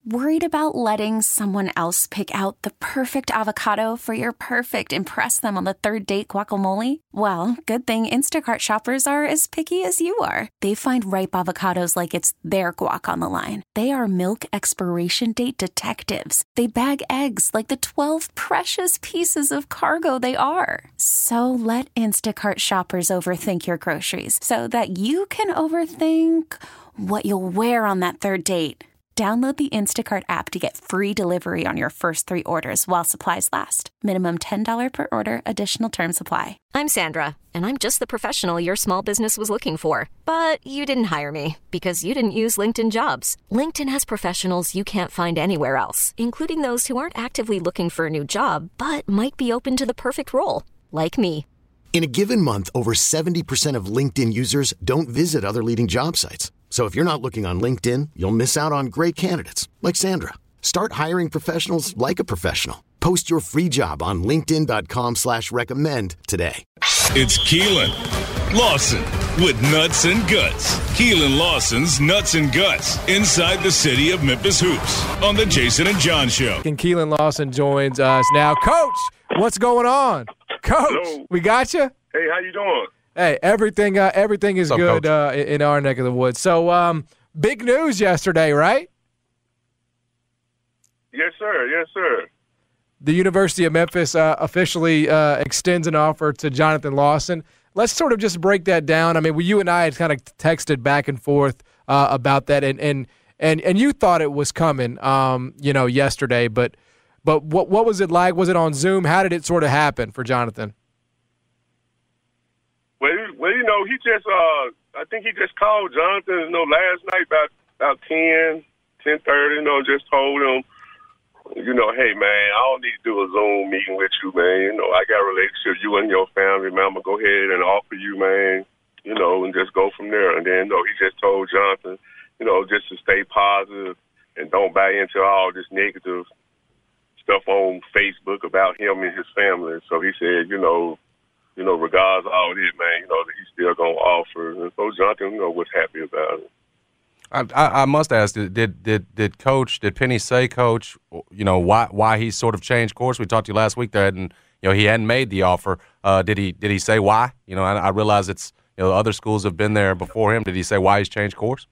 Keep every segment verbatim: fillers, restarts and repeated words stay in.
Worried about letting someone else pick out the perfect avocado for your perfect impress them on the third date guacamole? Well, good thing Instacart shoppers are as picky as you are. They find ripe avocados like it's their guac on the line. They are milk expiration date detectives. They bag eggs like the twelve precious pieces of cargo they are. So let Instacart shoppers overthink your groceries so that you can overthink what you'll wear on that third date. Download the Instacart app to get free delivery on your first three orders while supplies last. Minimum ten dollars per order. Additional terms apply. I'm Sandra, and I'm just the professional your small business was looking for. But you didn't hire me because you didn't use LinkedIn Jobs. LinkedIn has professionals you can't find anywhere else, including those who aren't actively looking for a new job, but might be open to the perfect role, like me. In a given month, over seventy percent of LinkedIn users don't visit other leading job sites. So if you're not looking on LinkedIn, you'll miss out on great candidates like Sandra. Start hiring professionals like a professional. Post your free job on linkedin dot com slash recommend today. It's Keelan Lawson with Nuts and Guts. Keelan Lawson's Nuts and Guts inside the city of Memphis Hoops on the Jason and John Show. And Keelan Lawson joins us now. Coach, what's going on? Coach, Hello. We got you? Hey, how you doing? Hey, everything uh, everything is What's up, good uh, in our neck of the woods. So, um, big news yesterday, right? Yes, sir. Yes, sir. The University of Memphis uh, officially uh, extends an offer to Jonathan Lawson. Let's sort of just break that down. I mean, well, you and I had kind of texted back and forth uh, about that, and, and and and you thought it was coming, um, you know, yesterday. But but what what was it like? Was it on Zoom? How did it sort of happen for Jonathan? Well, well, you know, he just, uh, I think he just called Jonathan, you know, last night about about ten, ten thirty, you know, just told him, you know, hey, man, I don't need to do a Zoom meeting with you, man. You know, I got a relationship, you and your family, man. I'm going to go ahead and offer you, man, you know, and just go from there. And then, you know, he just told Jonathan, you know, just to stay positive and don't buy into all this negative stuff on Facebook about him and his family. So he said, you know, you know, regardless of all this, man, you know, that he's still going to offer. And so Jonathan, you know, was happy about it. I, I, I must ask, did, did did did Coach, did Penny say, Coach, you know, why why he sort of changed course? We talked to you last week there, and, you know, he hadn't made the offer. Uh, did he did he say why? You know, I, I realize it's, you know, other schools have been there before him. Did he say why he's changed course?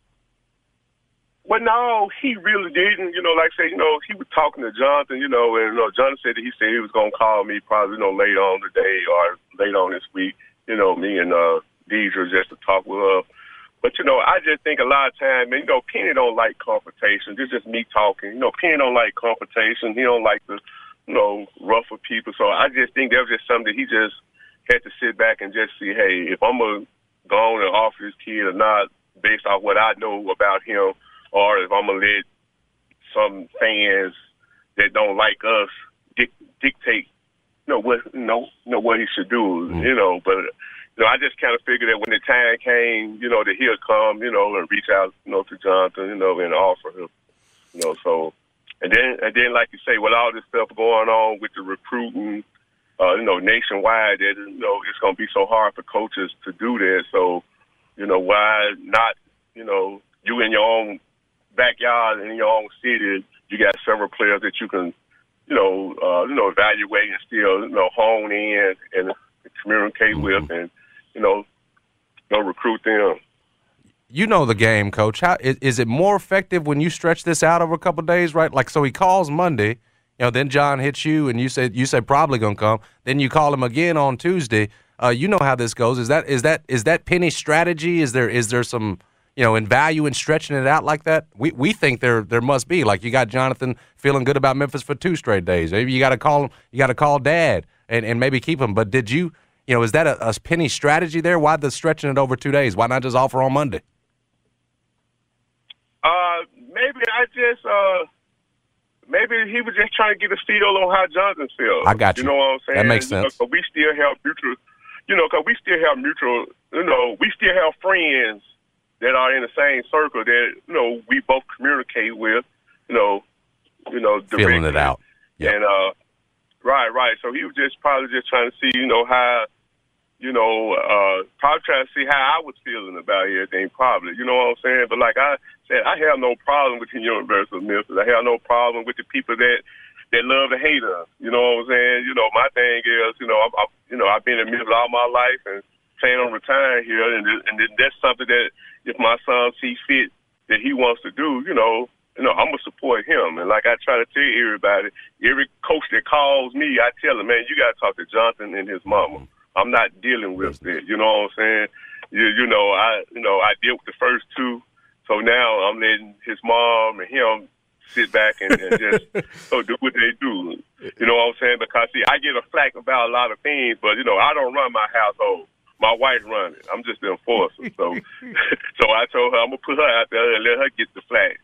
Well, no, he really didn't. You know, like I said, you know, he was talking to Jonathan, you know, and, you know, Jonathan said that he said he was going to call me probably, you know, later on today or later on this week, you know, me and uh, Deidre just to talk with her. But, you know, I just think a lot of times, man, you know, Penny don't like confrontation. This is just me talking. You know, Penny don't like confrontation. He don't like the, you know, ruffle people. So I just think that was just something that he just had to sit back and just see, hey, if I'm going to go on and offer this kid or not based off what I know about him, or if I'm going to let some fans that don't like us dic- dictate, you know, what, you know, you know, what he should do, mm-hmm. you know. But, you know, I just kind of figured that when the time came, you know, that he'll come, you know, and reach out, you know, to Jonathan, you know, and offer him, you know. So, and then, and then, like you say, with all this stuff going on with the recruiting, uh, you know, nationwide, that, you know, it's going to be so hard for coaches to do that. So, you know, why not, you know, you in your own backyard in your own city, you got several players that you can, you know, uh, you know, evaluate and still, you know, hone in and communicate mm-hmm. with, and you know, you know, recruit them. You know the game, Coach. How is, is it more effective when you stretch this out over a couple of days, right? Like, so he calls Monday, you know, then John hits you, and you say you say probably gonna come. Then you call him again on Tuesday. Uh, you know how this goes. Is that is that is that Penny's strategy? Is there is there some, you know, in value in stretching it out like that? We we think there there must be. Like, you got Jonathan feeling good about Memphis for two straight days. Maybe you got to call him. You got to call Dad and, and maybe keep him. But did you, you know, is that a, a Penny strategy there? Why the stretching it over two days? Why not just offer on Monday? Uh, maybe I just uh, maybe he was just trying to get a feel on how Jonathan feels. I got you. You know what I'm saying? That makes sense. You know, 'cause we still have mutual. You know, because we still have mutual. You know, we still have friends that are in the same circle that, you know, we both communicate with, you know, you know, directly. Feeling it out. Yep. And, uh, right, right. So he was just probably just trying to see, you know, how, you know, uh, probably trying to see how I was feeling about everything, probably. You know what I'm saying? But like I said, I have no problem with the University of Memphis. I have no problem with the people that, that love to hate us. You know what I'm saying? You know, my thing is, you know, I'm, I'm, you know, I've been in Memphis all my life and plan on retiring here, and, and that's something that if my son sees fit that he wants to do, you know, you know, I'm going to support him. And like I try to tell everybody, every coach that calls me, I tell him, man, you got to talk to Jonathan and his mama. I'm not dealing with it. You know what I'm saying? You, you know, I you know, I dealt with the first two, so now I'm letting his mom and him sit back and, and just so do what they do. You know what I'm saying? Because, see, I get a flack about a lot of things, but, you know, I don't run my household. My wife runs it. I'm just the enforcer. So so I told her I'm going to put her out there and let her get the flag.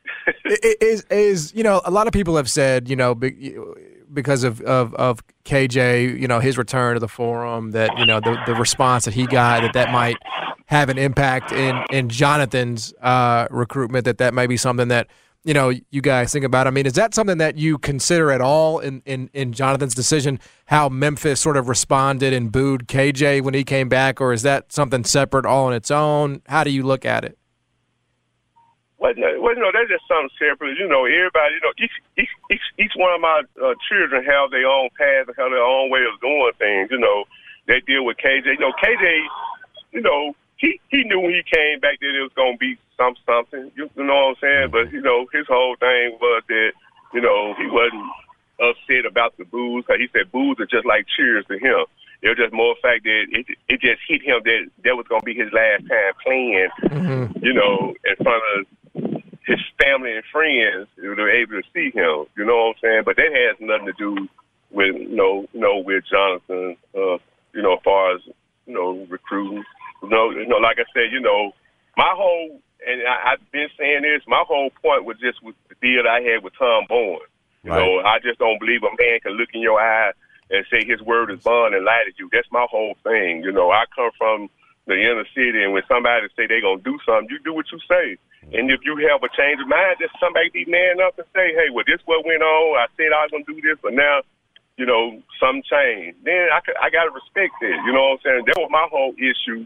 is, is, you know, a lot of people have said, you know, because of, of, of K J, you know, his return to the Forum, that, you know, the, the response that he got, that that might have an impact in, in Jonathan's uh, recruitment, that that might be something that, you know, you guys think about. I mean, is that something that you consider at all in, in, in Jonathan's decision, how Memphis sort of responded and booed K J when he came back, or is that something separate all on its own? How do you look at it? Well, no, well, no, that's just something separate. You know, everybody, you know, each each each, each one of my uh, children have their own path and have their own way of doing things. You know, they deal with K J. You know, K J, you know, he, he knew when he came back that it was going to be some something. You, you know what I'm saying? But, you know, his whole thing was that, you know, he wasn't upset about the boos, because he said boos are just like cheers to him. It was just more fact that it it just hit him that that was going to be his last time playing, mm-hmm. you know, in front of his family and friends who were able to see him. You know what I'm saying? But that has nothing to do with, you know, you know, with Jonathan, uh, you know, as far as, you know, recruiting. You know, you know, like I said, you know, my whole, and I, I've been saying this, my whole point was just with the deal I had with Tom Bowen. You right. know, I just don't believe a man can look in your eye and say his word is bond and lie to you. That's my whole thing. You know, I come from the inner city, and when somebody say they're going to do something, you do what you say. And if you have a change of mind, just somebody be man up and say, hey, well, this what went on. I said I was going to do this, but now, you know, something changed. Then I, I got to respect it. You know what I'm saying? That was my whole issue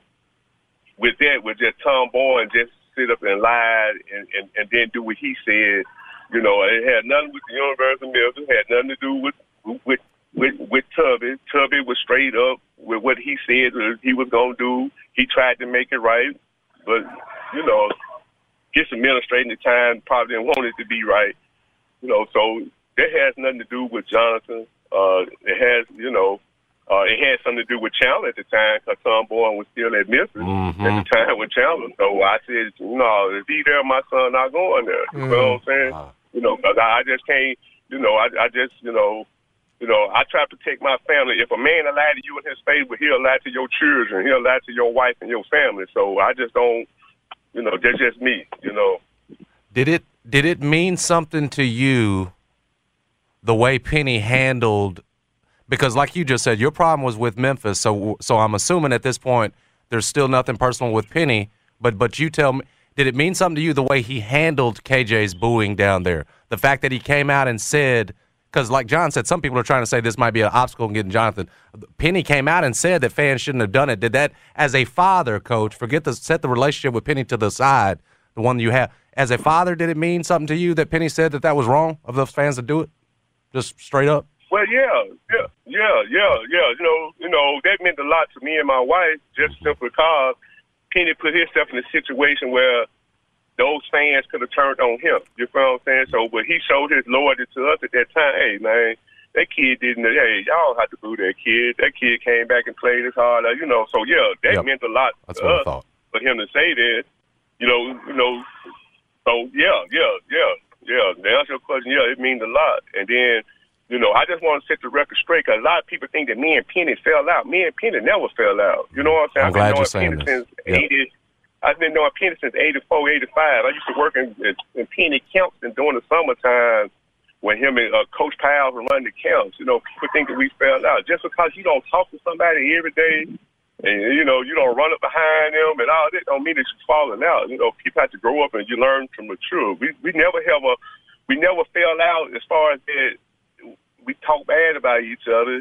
with that, was just Tom Bowen just sit up and lie and, and, and then do what he said. You know, it had nothing with the University of Memphis. It had nothing to do with with with, with Tubby. Tubby was straight up with what he said he was going to do. He tried to make it right. But, you know, his administrating at the time probably didn't want it to be right. You know, so that has nothing to do with Jonathan. Uh, it has, you know, uh, it had something to do with Chandler at the time, because Tom Bowen was still at Memphis mm-hmm. at the time with Chandler. So I said, no, if he there, my son not going there. You mm-hmm. know what I'm saying? Uh-huh. You know, because I just can't, you know, I, I just, you know, you know, I try to protect my family. If a man will lie to you in his face, but he'll lie to your children, he'll lie to your wife and your family. So I just don't, you know, that's just me, you know. Did it did it mean something to you the way Penny handled, because like you just said, your problem was with Memphis, so so I'm assuming at this point there's still nothing personal with Penny, but but you tell me, did it mean something to you the way he handled K J's booing down there? The fact that he came out and said, because like John said, some people are trying to say this might be an obstacle in getting Jonathan. Penny came out and said that fans shouldn't have done it. Did that, as a father, Coach, forget the set the relationship with Penny to the side, the one you have. As a father, did it mean something to you that Penny said that that was wrong of those fans to do it? Just straight up? Well, yeah, yeah, yeah, yeah, yeah. You know, you know, that meant a lot to me and my wife, just simply because Penny put himself in a situation where those fans could have turned on him. You feel what I'm saying? So, but he showed his loyalty to us at that time. Hey, man, that kid didn't, hey, y'all have to boo that kid. That kid came back and played his hard, you know. So, yeah, that yep. meant a lot That's to what us I thought. For him to say that, you know, you know. So, yeah, yeah, yeah, yeah. To answer your question, yeah, it means a lot. And then, you know, I just want to set the record straight, because a lot of people think that me and Penny fell out. Me and Penny never fell out. You know what I'm saying? I'm I've glad been you're saying Penny this. Since yep. eighty, I've been knowing Penny since eighty-four, eighty-five. I used to work in, in Penny camps and during the summertime when him and uh, Coach Powell were running the camps. You know, people think that we fell out. Just because you don't talk to somebody every day and, you know, you don't run up behind them and all that don't mean that you're falling out. You know, people have to grow up and you learn to mature. We we never have a, we never fell out as far as that we talk bad about each other.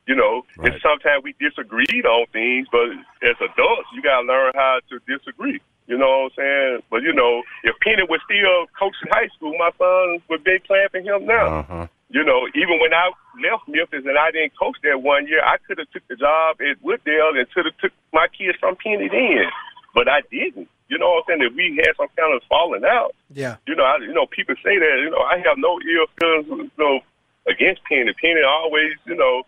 You know, Right. and sometimes we disagreed on things, but as adults, you got to learn how to disagree. You know what I'm saying? But, you know, if Penny was still coaching high school, my son would be playing for him now. Uh-huh. You know, even when I left Memphis and I didn't coach there one year, I could have took the job at Wooddale and could have took my kids from Penny then. But I didn't. You know what I'm saying? If we had some kind of falling out, Yeah. you know, I, you know, people say that, you know, I have no ill feelings, you know, against Penny. Penny always, you know,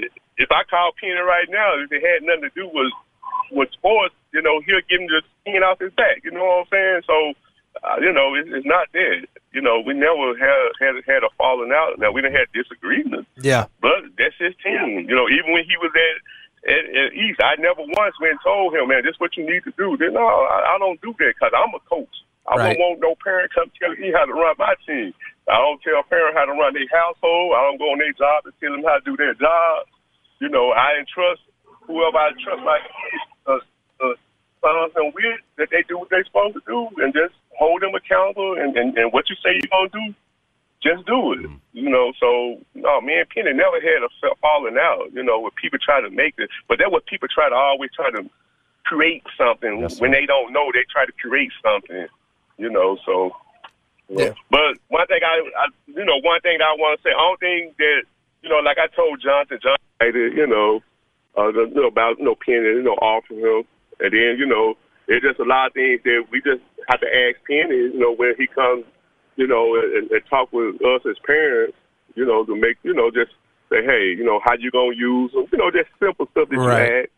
if I call Penny right now, if it had nothing to do with, with sports, you know, he'll give him the skin off his back. You know what I'm saying? So, uh, you know, it, it's not that. You know, we never had had had a falling out. Now, we done had disagreements. Yeah. But that's his team. You know, even when he was at, at, at East, I never once went and told him, man, this is what you need to do. Then, no, I, I don't do that because I'm a coach. I Right. don't want no parent come telling me how to run my team. I don't tell parents how to run their household. I don't go on their job and tell them how to do their job. You know, I entrust whoever I trust my uh, uh, sons and with that they do what they're supposed to do and just hold them accountable. And, and, and what you say you're going to do, just do it. Mm-hmm. You know, so, no, me and Penny never had a falling out, you know, where people try to make it. But that's what people try to always try to create something. Yes, when they don't know, they try to create something, you know, so. Yeah. But one thing I, I, you know, one thing that I want to say, I don't think that, you know, like I told Jonathan, Jonathan, you know, uh, the, you know, about, you know, Penny, you know, offering him. And then, you know, there's just a lot of things that we just have to ask Penny, you know, when he comes, you know, and, and talk with us as parents, you know, to make, you know, just say, hey, you know, how you going to use them, you know, just simple stuff that Right. you ask.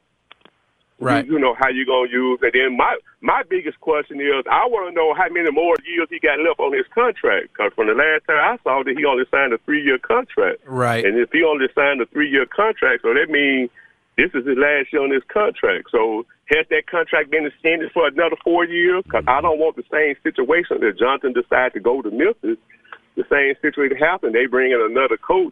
Right. You, you know, how you going to use. And then my, my biggest question is, I want to know how many more years he got left on his contract. Because from the last time I saw that he only signed a three-year contract. Right. And if he only signed a three-year contract, so that means this is his last year on his contract. So has that contract been extended for another four years? Because I don't want the same situation that Jonathan decided to go to Memphis. The same situation happened. They bring in another coach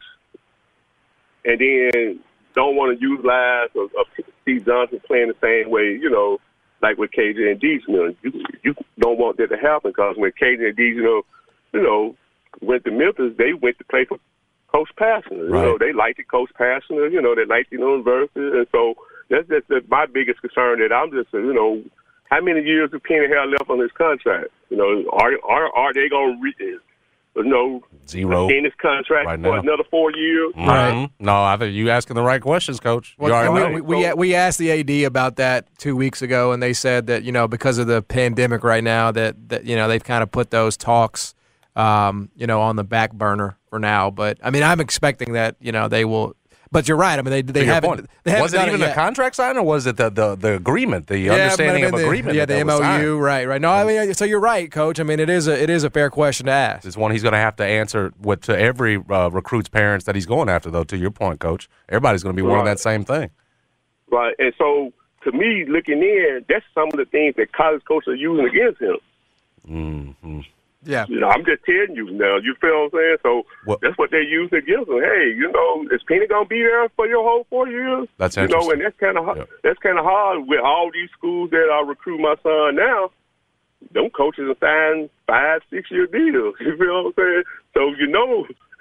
and then don't want to utilize or, or see Johnson playing the same way, you know, like with K J and Deason. You, you don't want that to happen because when K J and Deason, you know, you know, went to Memphis, they went to play for Coach Passner. Right. You know, they liked it, Coach Passner. You know, they liked the university. And so that's just that's my biggest concern that I'm just, you know, how many years does Penny have left on his contract? You know, are are, are they going to re- you know, Zero. extend his contract Right for now. another four years? Right. No, I think you asking the right questions, Coach. You Well, already we, know. we, we, we asked the A D about that two weeks ago, and they said that, you know, because of the pandemic right now, that, that you know, they've kind of put those talks, um, you know, on the back burner for now. But, I mean, I'm expecting that, you know, they will – but you're right. I mean, they, they To your haven't point, they haven't was it done even it a yet. contract sign, or was it the, the, the agreement, the Yeah, it might understanding have of been the- agreement? Yeah, that the that was M O U, signed? right, right. No, I mean, so you're right, Coach. I mean, it is a it is a fair question to ask. It's one he's going to have to answer with to every uh, recruit's parents that he's going after, though, to your point, Coach. Everybody's going to be wanting Right. that same thing. Right. And so, to me, looking in, that's some of the things that college coaches are using against him. Mm-hmm. Yeah. You know, I'm just telling you now. You feel what I'm saying? So Well- that's what they use against him. Hey, you know, is Penny gonna be there for your whole four years? That's you know, interesting. and that's kind of hard. Yep. That's kind of hard with all these schools that are recruiting my son now. Them coaches are signing five, six year deals. You feel what I'm saying? So you know,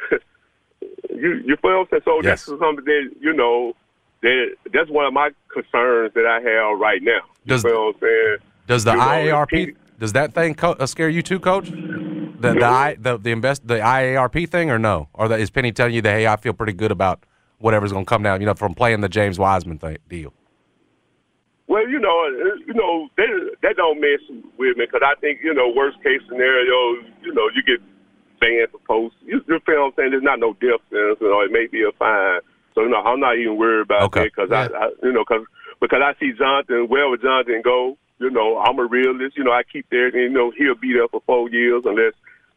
you you feel what I'm saying? So Yes. that's something that you know that that's one of my concerns that I have right now. You Does- feel what I'm saying? Does the You know, I A R P Penny- does that thing co- uh, scare you too, Coach? The the I the the invest the I A R P thing, or no? Or that, is Penny telling you that, hey, I feel pretty good about whatever's going to come down, you know, from playing the James Wiseman thing, deal? Well, you know, uh, you know, they that don't mess with me because I think, you know, worst case scenario, you know, you get banned for posts. You, you feel what I'm saying? There's not no death sentence, you know, it may be a fine. So, you know, I'm not even worried about Okay. that because Yeah. I, I, you know, cause, because I see Jonathan, wherever Jonathan go, you know, I'm a realist. You know, I keep there, and, you know, he'll be there for four years unless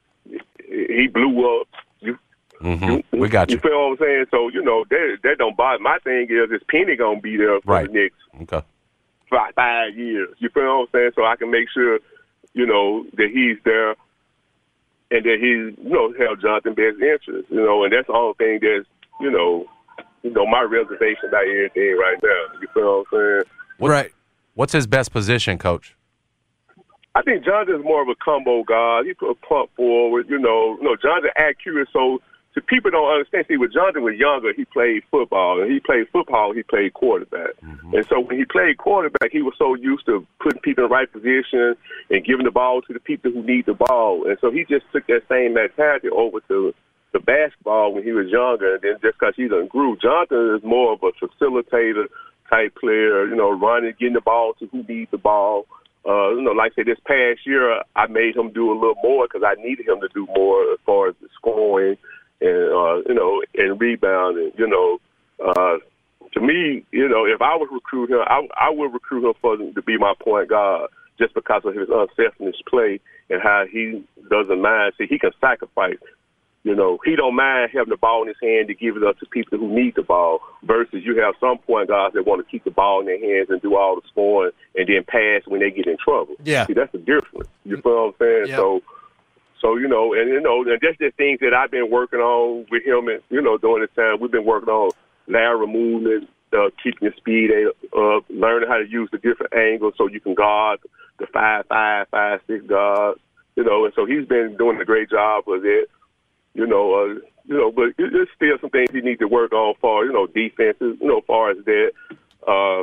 he blew up. You, Mm-hmm. We got you. You feel what I'm saying? So, you know, that, that don't bother. My thing is, is Penny going to be there for Right. the next Okay. five, five years. You feel what I'm saying? So I can make sure, you know, that he's there and that he's, you know, held Jonathan best interest, you know, and that's the only thing that's, you know, you know, my reservation about everything right now. You feel what I'm saying? What- Right. What's his best position, Coach? I think Jonathan's more of a combo guy. He could pump forward, you know. You know, Jonathan's accurate, so so people don't understand. See, when Jonathan was younger, he played football, and he played football, he played quarterback. Mm-hmm. And so when he played quarterback, he was so used to putting people in the right position and giving the ball to the people who need the ball. And so he just took that same mentality over to the basketball when he was younger, and then just because he done grew. Jonathan is more of a facilitator type player, you know, running, getting the ball to who needs the ball. Uh, you know, like I said, this past year, I made him do a little more because I needed him to do more as far as the scoring and, uh, you know, and rebounding. You know, uh, to me, you know, if I would recruit him, I, I would recruit him for to be my point guard just because of his unselfish play and how he doesn't mind. See, he can sacrifice. You know, he don't mind having the ball in his hand to give it up to people who need the ball versus you have some point guards that want to keep the ball in their hands and do all the scoring and then pass when they get in trouble. Yeah. See, that's the difference. You feel what I'm saying? Yep. So, so, you know, and, you know, and that's the things that I've been working on with him and, you know, during this time. We've been working on lateral movement, uh, keeping the speed up, learning how to use the different angles so you can guard the five, five, five, six guards, you know, and so he's been doing a great job with it. You know, uh, you know, but there's still some things he needs to work on for, you know, defenses, you know, as far as that. Uh,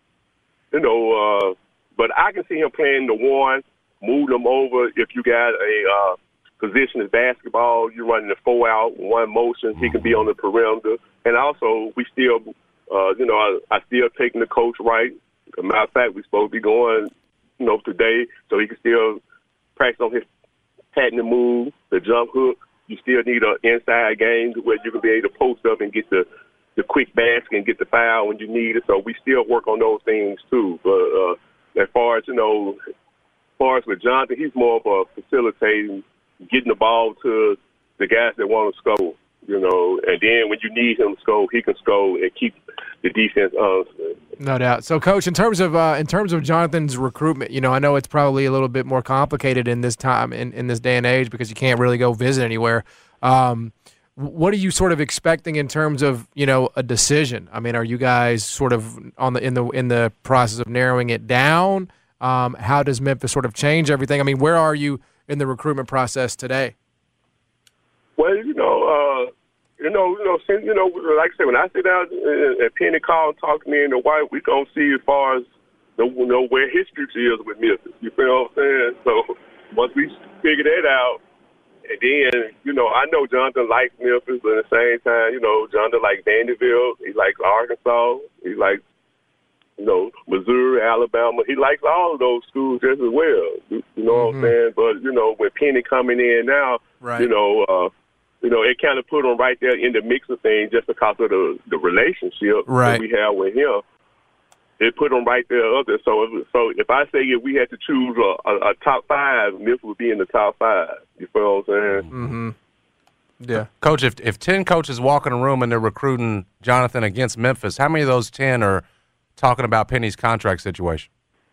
you know, uh, but I can see him playing the one, move them over. If you got a uh, position as basketball, you're running the four out, one motion, he can be on the perimeter. And also, we still, uh, you know, I, I still taking the coach right. As a matter of fact, we're supposed to be going, you know, today, so he can still practice on his patented move, the jump hook. You still need an inside game where you can be able to post up and get the, the quick basket and get the foul when you need it. So we still work on those things too. But uh, as far as, you know, as far as with Jonathan, he's more of a facilitating, getting the ball to the guys that want to score, you know. And then when you need him to score, he can score and keep the defense honest. No doubt. So, Coach, in terms of uh, in terms of Jonathan's recruitment, you know, I know it's probably a little bit more complicated in this time, in, in this day and age, because you can't really go visit anywhere. Um, what are you sort of expecting in terms of, you know, a decision? I mean, are you guys sort of on the in the in the process of narrowing it down? Um, how does Memphis sort of change everything? I mean, where are you in the recruitment process today? Well, you know, uh, you know, you know, since, you know, like I said, when I sit down and Penny call and talk to me and the wife, we gonna see as far as the, you know, where his future is with Memphis. You feel what I'm saying? So once we figure that out, and then, you know, I know Jonathan likes Memphis, but at the same time, you know, Jonathan likes Vanderbilt, he likes Arkansas, he likes, you know, Missouri, Alabama. He likes all of those schools just as well. You know mm-hmm. what I'm saying? But, you know, with Penny coming in now, right. you know, uh, you know, it kind of put him right there in the mix of things just because of the, the relationship right. that we have with him. It put him right there up there. So, if, so if I say if we had to choose a, a, a top five, Memphis would be in the top five. You feel what I'm saying? Mm-hmm. Yeah. Coach, if, if ten coaches walk in a room and they're recruiting Jonathan against Memphis, how many of those ten are talking about Penny's contract situation?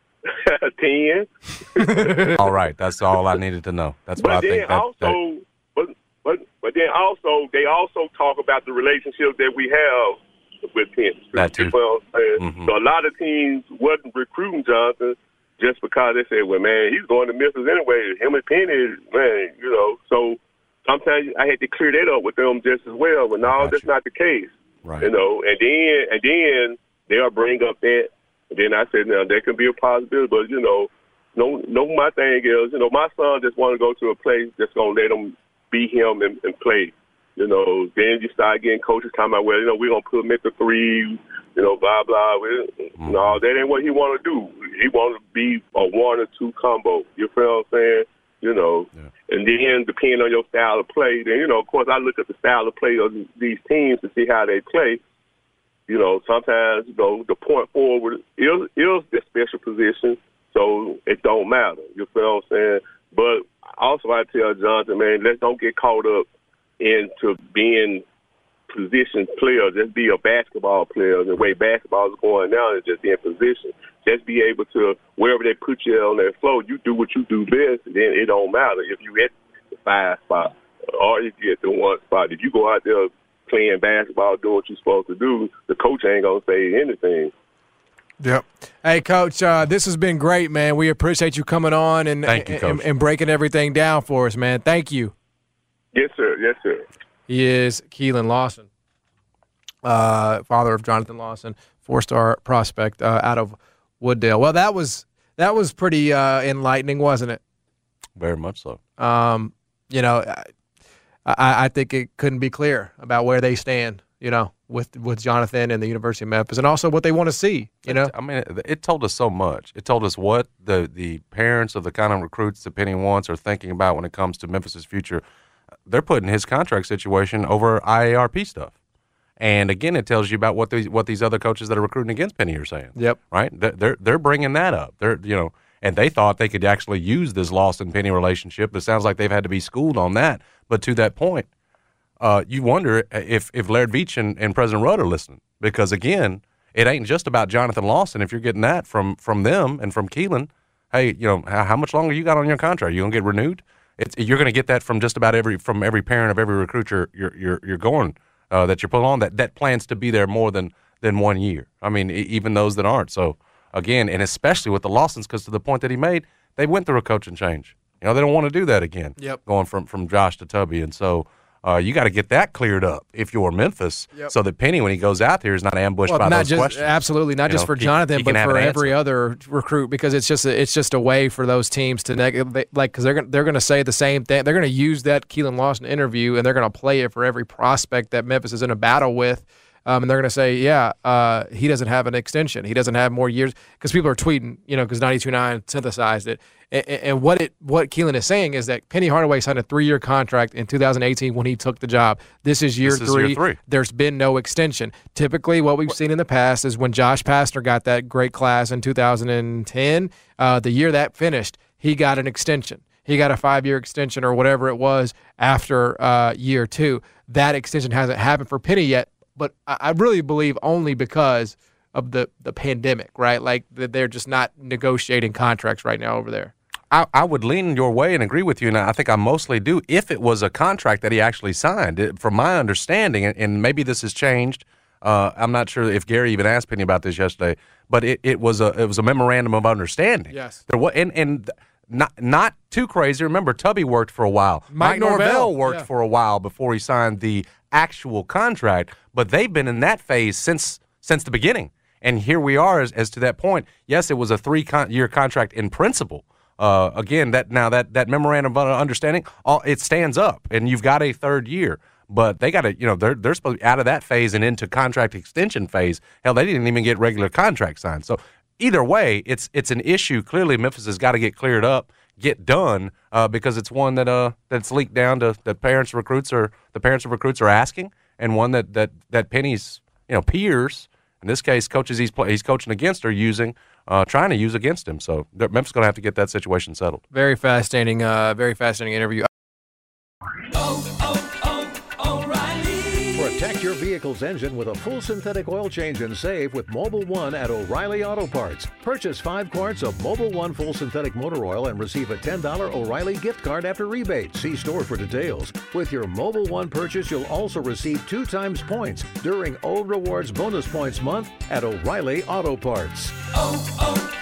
ten. All right. That's all I needed to know. That's what but I then think. That, also, that, but, but, but then also, they also talk about the relationship that we have with Penny. That too. You know what I'm saying? Mm-hmm. So a lot of teams wasn't recruiting Jonathan just because they said, well, man, he's going to Memphis anyway. Him and Penny, man, you know. So sometimes I had to clear that up with them just as well. But no, that's not the case. Right. You know, and then and then they'll bring up that. And then I said, now, that can be a possibility. But, you know, no, no, my thing is, you know, my son just want to go to a place that's going to let him be him and, and play. You know, then you start getting coaches talking about, well, you know, we're going to put him at the three, you know, blah, blah. Well, mm-hmm. No, that ain't what he want to do. He want to be a one or two combo. You feel what I'm saying? You know, yeah. And then depending on your style of play, then, you know, of course, I look at the style of play of these teams to see how they play. You know, sometimes, you know, the point forward is, is the special position, so it don't matter. You feel what I'm saying? But also I tell Jonathan, man, let's don't get caught up into being position players. Just be a basketball player. The way basketball is going now is just in position. Just be able to, wherever they put you on that floor, you do what you do best, then it don't matter if you at the five spot or if you at the one spot. If you go out there playing basketball, doing what you're supposed to do, the coach ain't going to say anything. Yep. Hey, Coach, uh, this has been great, man. We appreciate you coming on and, Thank you, Coach. and, and breaking everything down for us, man. Thank you. Yes, sir. Yes, sir. He is Keelan Lawson, uh, father of Jonathan Lawson, four-star prospect uh, out of Wooddale. Well, that was that was pretty uh, enlightening, wasn't it? Very much so. Um, you know, I, I think it couldn't be clearer about where they stand, you know, with with Jonathan and the University of Memphis, and also what they want to see, you know. I mean, it, it told us so much. It told us what the, the parents of the kind of recruits that Penny wants are thinking about when it comes to Memphis's future. They're putting his contract situation over I A R P stuff. And, again, it tells you about what these what these other coaches that are recruiting against Penny are saying. Yep. Right? They're, they're bringing that up. They're, you know, and they thought they could actually use this Lawson-Penny relationship. It sounds like they've had to be schooled on that. But to that point, Uh, you wonder if, if Laird Veach and, and President Rudd are listening. Because, again, it ain't just about Jonathan Lawson. If you're getting that from, from them and from Keelan, hey, you know, how, how much longer you got on your contract? You going to get renewed? It's, you're going to get that from just about every from every parent of every recruit you're you're you're, you're going uh, that you're pulling on that, that plans to be there more than, than one year. I mean, even those that aren't. So, again, and especially with the Lawsons, because to the point that he made, they went through a coaching change. You know, they don't want to do that again. Yep. Going from, from Josh to Tubby. And so – Uh, you got to get that cleared up if you're Memphis, yep. so that Penny, when he goes out there, is not ambushed well, by not those just, questions. Absolutely, not you just know, for he, Jonathan, he but for an every other recruit, because it's just a, it's just a way for those teams to neg- they, like because they're gonna, they're going to say the same thing. They're going to use that Keelan Lawson interview, and they're going to play it for every prospect that Memphis is in a battle with. Um, and they're going to say, yeah, uh, he doesn't have an extension. He doesn't have more years, because people are tweeting, you know, because ninety-two point nine synthesized it. And, and what it what Keelan is saying is that Penny Hardaway signed a three-year contract in two thousand eighteen when he took the job. This is year, this three. Is year three. There's been no extension. Typically, what we've seen in the past is when Josh Pastner got that great class in two thousand ten, uh, the year that finished, he got an extension. He got a five-year extension or whatever it was after uh, year two. That extension hasn't happened for Penny yet. But I really believe only because of the, the pandemic, right? Like they're just not negotiating contracts right now over there. I, I would lean your way and agree with you, and I think I mostly do, if it was a contract that he actually signed. It, from my understanding, and maybe this has changed, uh, I'm not sure if Gary even asked Penny about this yesterday, but it, it was a it was a memorandum of understanding. Yes. There was, and, and not not too crazy. Remember, Tubby worked for a while. Mike, Mike Norvell, Norvell worked yeah. for a while before he signed the actual contract, but they've been in that phase since since the beginning. And here we are as, as to that point. Yes, it was a three-year con- contract in principle. Uh, again, that now that, that memorandum of understanding, all, it stands up, and you've got a third year. But they got to, you know, they're they're supposed to be out of that phase and into contract extension phase. Hell, they didn't even get regular contract signed. So either way, it's it's an issue. Clearly, Memphis has got to get cleared up, get done, uh, because it's one that uh that's leaked down to that parents recruits are the parents of recruits are asking, and one that that that Penny's you know peers, in this case coaches he's play, he's coaching against, are using, uh, trying to use against him. So Memphis is going to have to get that situation settled. Very fascinating, uh, very fascinating interview. Oh, oh, oh, O'Reilly. Protect your vehicle's engine with a full synthetic oil change and save with Mobil one at O'Reilly Auto Parts. Purchase five quarts of Mobil one full synthetic motor oil and receive a ten dollars O'Reilly gift card after rebate. See store for details. With your Mobil one purchase, you'll also receive two times points during O Rewards Bonus Points Month at O'Reilly Auto Parts. Oh, oh,